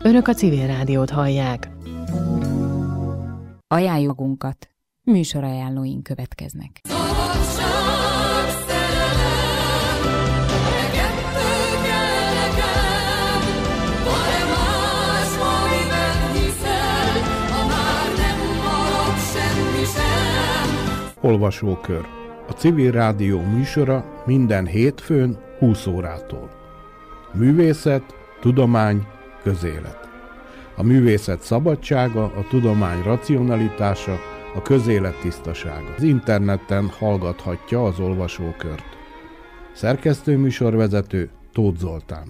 Önök a Civil Rádiót hallják. Ajánljuk magunkat. Műsorajánlóink következnek. Olvasókör. A Civil Rádió műsora minden hétfőn 20 órától. Művészet, tudomány, közélet. A művészet szabadsága, a tudomány racionalitása, a közélet tisztasága. Az interneten hallgathatja az olvasókört. Szerkesztő műsorvezető Tóth Zoltán.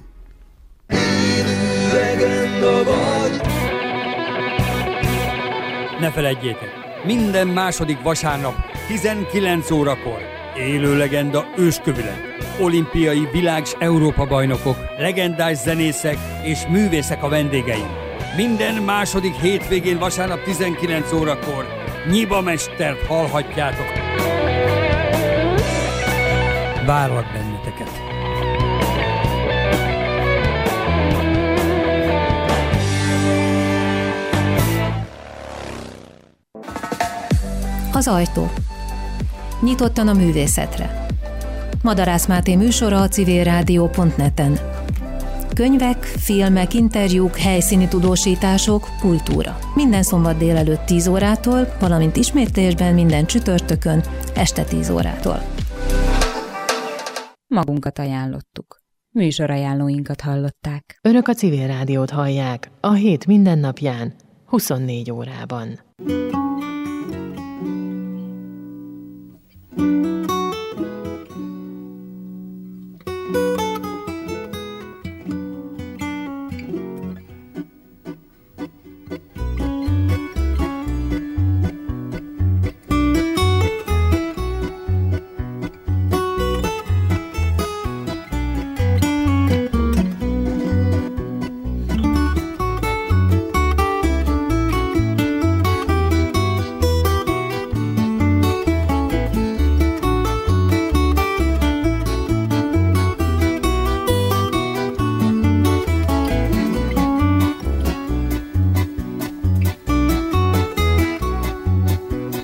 Ne feledjétek, minden második vasárnap 19 órakor élő legenda őskövület. Olimpiai világ- és Európa-bajnokok, legendás zenészek és művészek a vendégeim. Minden második hétvégén vasárnap 19 órakor Nyiba mestert hallhatjátok. Várlak benneteket! Az ajtó. Nyitottan a művészetre. Madarász Máté műsora a civilrádió.net-en. Könyvek, filmek, interjúk, helyszíni tudósítások, kultúra. Minden szombat délelőtt 10 órától, valamint ismétlésben minden csütörtökön este 10 órától. Magunkat ajánlottuk. Műsorajánlóinkat hallották. Önök a Civil Rádiót hallják a hét mindennapján 24 órában.